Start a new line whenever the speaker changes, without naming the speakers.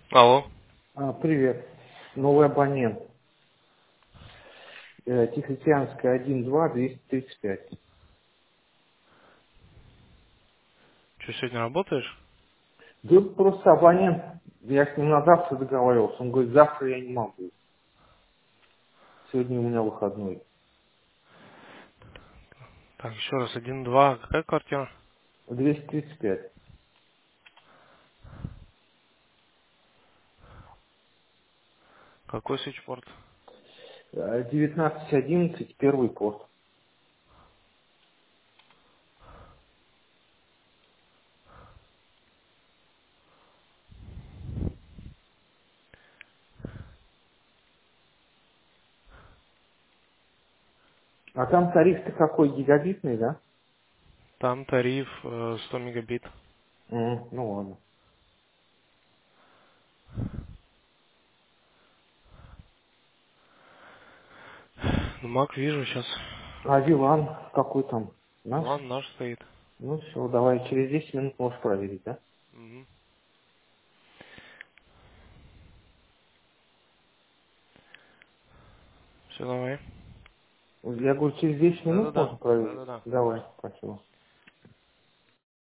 Алло.
Привет. Новый абонент. Тихоокеанская 1-2, 235.
Что, сегодня работаешь?
Да просто абонент. Я с ним на завтра договаривался. Он говорит, завтра я не могу. Сегодня у меня выходной.
Так, еще раз, 1-2. Какая квартира?
235.
Какой свитчборд?
1911, первый порт. А там тариф-то какой, гигабитный, да?
Там тариф 100 мегабит.
Ну ладно.
Ну, Мак вижу сейчас.
А Вилан какой там? Наш?
Ладно, наш стоит.
Ну все, давай, через 10 минут можешь проверить, да?
Угу. Все, давай.
Я говорю, через 10 минут можно
Да-да-да.
проверить?
Да-да-да.
Давай, спасибо.